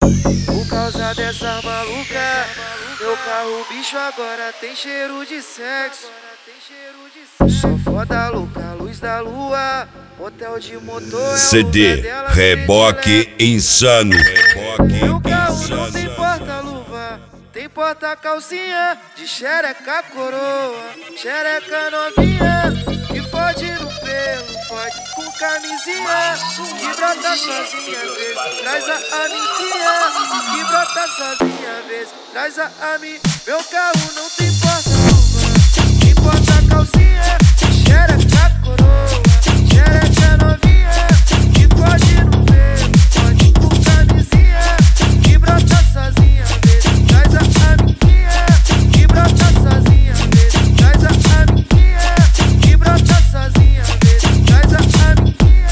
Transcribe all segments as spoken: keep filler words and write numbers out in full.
Por causa dessa maluca, meu carro bicho agora tem cheiro de sexo. Sou foda louca, luz da lua, hotel de motor. C D Reboque Insano. Meu carro não tem porta-luva, tem porta-calcinha de xereca coroa, xereca novinha que fode no pelo, fode com camisinha, que brota sozinha às vezes, traz a amicinha, que brota sozinha às vezes, traz a ami. Meu carro não tem porta-luva, tem porta-calcinha de xereca coroa, xereca novinha que fode no pelo, fode com camisinha, que brota sozinha às vezes, traz a amiguinha, que brota sozinha às vezes, traz a amiguinha, que brota sozinha às vezes, traz a amiguinha.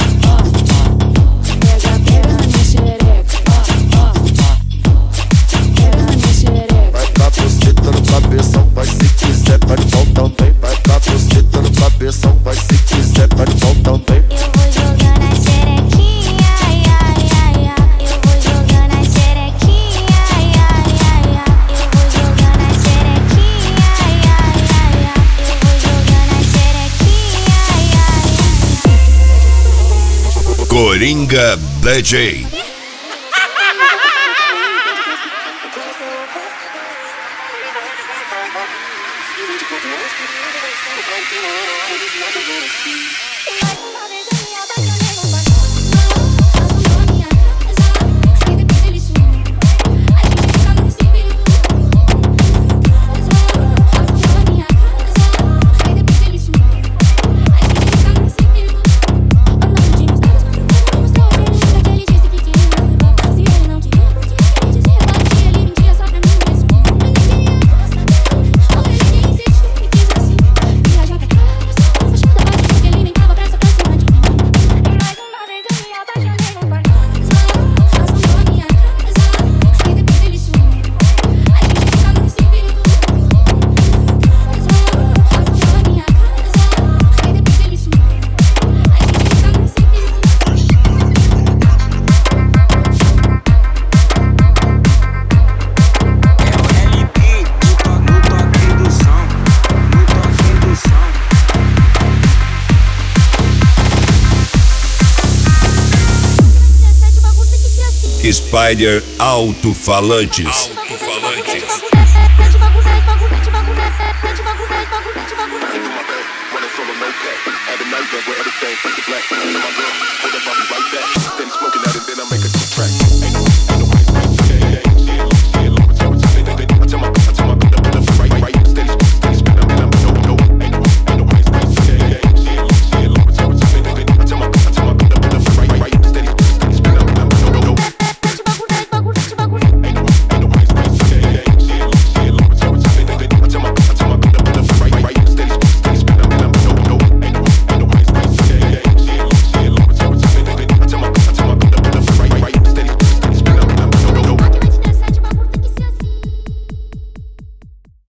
Pega, pega na minha xereca. Pega na minha xereca. Vai pra buceta no cabeção, vai se quiser, vai no pau também. Vai pra buceta no cabeção, vai se quiser, vai no pau também. Eu vou jogar na xerequinha, ai, ai, ai, ai. Eu vou jogar na xerequinha, ai, ai, ai, ai. Eu vou jogar na xerequinha, ai, ai, ai, ai. Eu vou jogar na xerequinha, ai, ai, ai. Coringa D J. Spider Alto-Falantes. Alto-Falantes. Running solo, no cap. At the night, where everything, put the black on my girl. Hold up, I'll be right back.